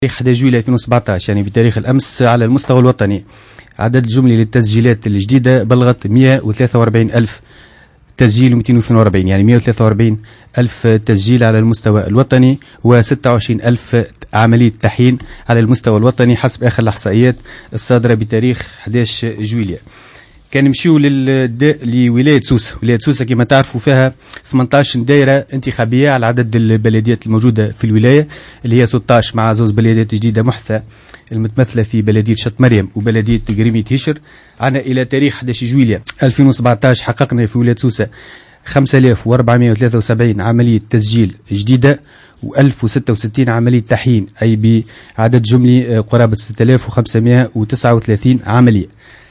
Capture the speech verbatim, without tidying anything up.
تاريخ أحد جويلية ألفين وسبعطاش يعني بتاريخ الأمس على المستوى الوطني عدد الجملي للتسجيلات الجديدة بلغت مئة وثلاثة وأربعين ألف تسجيل ومئتين واثنين وأربعين يعني مئة وثلاثة وأربعين ألف تسجيل على المستوى الوطني وستة وعشرين ألف عملية تحيين على المستوى الوطني حسب آخر الإحصائيات الصادرة بتاريخ أحد عشر جويلية. كان نمشيو لولاية سوسة. ولاية سوسة كما تعرفوا فيها ثمانية عشر دائرة انتخابية على عدد البلديات الموجودة في الولاية اللي هي ستة عشر مع زوز بلديات جديدة محثة المتمثلة في بلدية شط مريم وبلدية قريمية هشر. عنا إلى تاريخ أحد عشر جويلية ألفين وسبعطاش حققنا في ولاية سوسة خمسة آلاف وأربعمئة وثلاثة وسبعين عملية تسجيل جديدة وألف وستة وستين عملية تحيين أي بعدد جملي قرابة ستة آلاف وخمسمئة وتسعة وثلاثين عملية.